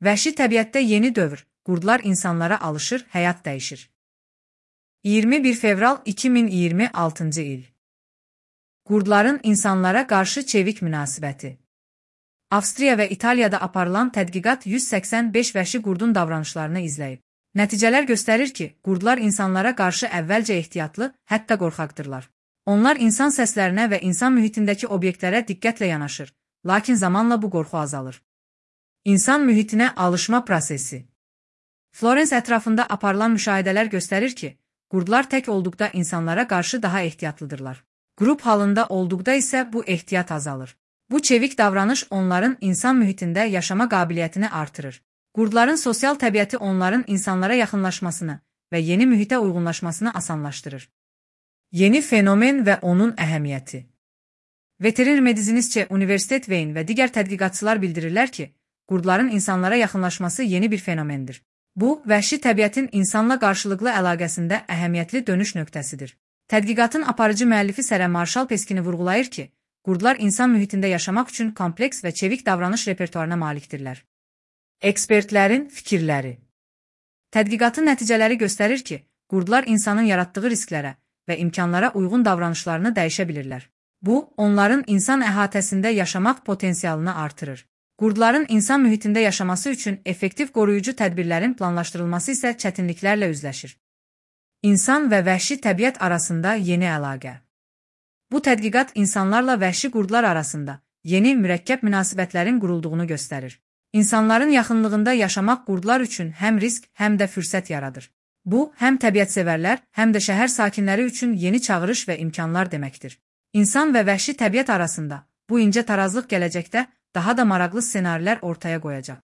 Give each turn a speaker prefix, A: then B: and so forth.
A: Vəhşi təbiətdə yeni dövr, qurdlar insanlara alışır, həyat dəyişir. 21 fevral 2026-cı il. Qurdların insanlara qarşı çevik münasibəti. Avstriya və İtaliyada aparılan tədqiqat 185 vəhşi qurdun davranışlarını izləyib. Nəticələr göstərir ki, qurdlar insanlara qarşı əvvəlcə ehtiyatlı, hətta qorxaqdırlar. Onlar insan səslərinə və insan mühitindəki obyektlərə diqqətlə yanaşır, lakin zamanla bu qorxu azalır. İnsan mühitinə alışma prosesi. Florens ətrafında aparılan müşahidələr göstərir ki, qurdlar tək olduqda insanlara qarşı daha ehtiyatlıdırlar. Qrup halında olduqda isə bu ehtiyat azalır. Bu çevik davranış onların insan mühitində yaşama qabiliyyətini artırır. Qurdların sosial təbiəti onların insanlara yaxınlaşmasını və yeni mühitə uyğunlaşmasını asanlaşdırır. Yeni fenomen və onun əhəmiyyəti. Veteriner Medizinistçe Universitet Wien və digər tədqiqatçılar bildirirlər ki, qurdların insanlara yaxınlaşması yeni bir fenomendir. Bu, vəhşi təbiətin insanla qarşılıqlı əlaqəsində əhəmiyyətli dönüş nöqtəsidir. Tədqiqatın aparıcı müəllifi Sərə Marshall Peskini vurğulayır ki, qurdlar insan mühitində yaşamaq üçün kompleks və çevik davranış repertuarına malikdirlər. Ekspertlərin fikirləri. Tədqiqatın nəticələri göstərir ki, qurdlar insanın yaratdığı risklərə və imkanlara uyğun davranışlarını dəyişə bilirlər. Bu, onların insan əhatəsində yaşamaq potensialını artırır. Qurdların insan mühitində yaşaması üçün effektiv qoruyucu tədbirlərin planlaşdırılması isə çətinliklərlə üzləşir. İnsan və vəhşi təbiət arasında yeni əlaqə. Bu tədqiqat insanlarla vəhşi qurdlar arasında yeni mürəkkəb münasibətlərin qurulduğunu göstərir. İnsanların yaxınlığında yaşamaq qurdlar üçün həm risk, həm də fürsət yaradır. Bu, həm təbiətsevərlər, həm də şəhər sakinləri üçün yeni çağırış və imkanlar deməkdir. İnsan və vəhşi təbiət arasında bu incə tarazlıq gələcəkdə daha da maraqlı ssenarilər ortaya qoyacaq.